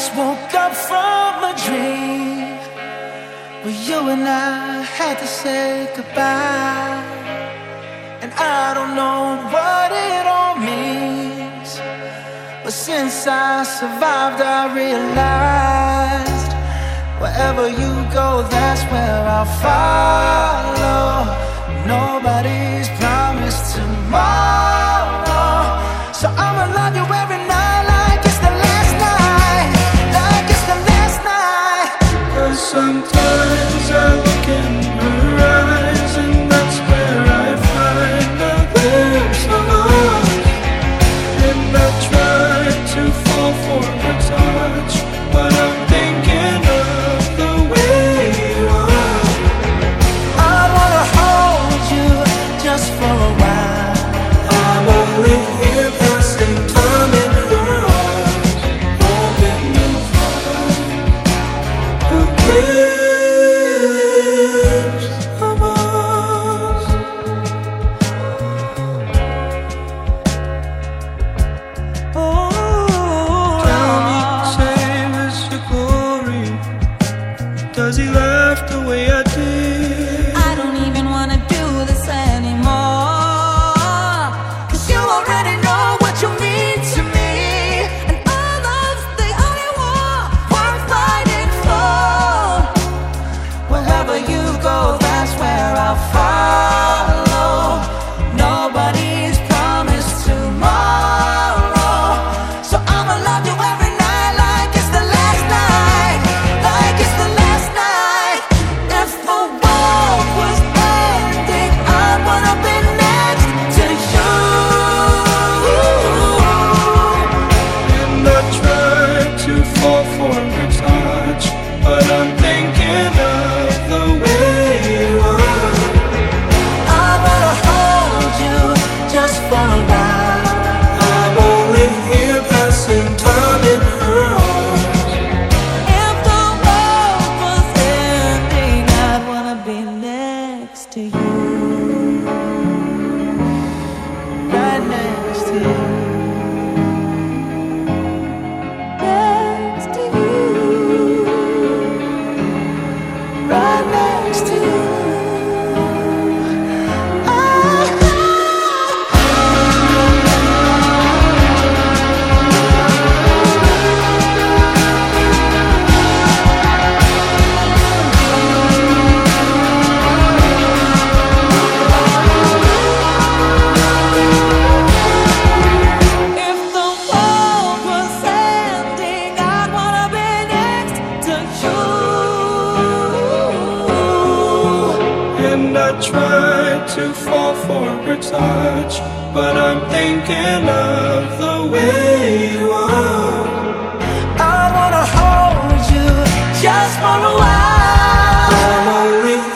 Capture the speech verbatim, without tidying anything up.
just woke up from a dream where you and I had to say goodbye. And I don't know what it all means, but since I survived I realized wherever you go, that's where I'll follow. Nobody's promised tomorrow, so I'ma love you every night like it's the last night, like it's the last night. 'Cause sometimes I look in her eyes and that's where I find a glimpse of us. And I try to fall for her touch, but I'm thinking of the way you are. I wanna hold you just for a while. I'm only here passing time in her arms, hoping you'll find a glimpse of us. Oh, tell me, save us your glory. Does he laugh the way I did? I don't even wanna do this anymore, 'cause you already know what you mean to me, and our love's the only war worth fighting for. Wherever you go, that's where I'll follow. Nobody's promised tomorrow, so I'ma love you every night like it's the last night, like it's the last night. If the world was ending, I wanna be next to you. And I try to fall for her touch, but I'm thinking of the way you are. I wanna hold you just for a while. I'm only here passing time in her arms. If the world was ending, I'd wanna be next to you, Right next to you. next to you. Right next to you. If the world was ending, I'd wanna be next to you. And I try to fall for her touch, but I'm thinking of the way you are. I wanna hold you just for a while. I'm only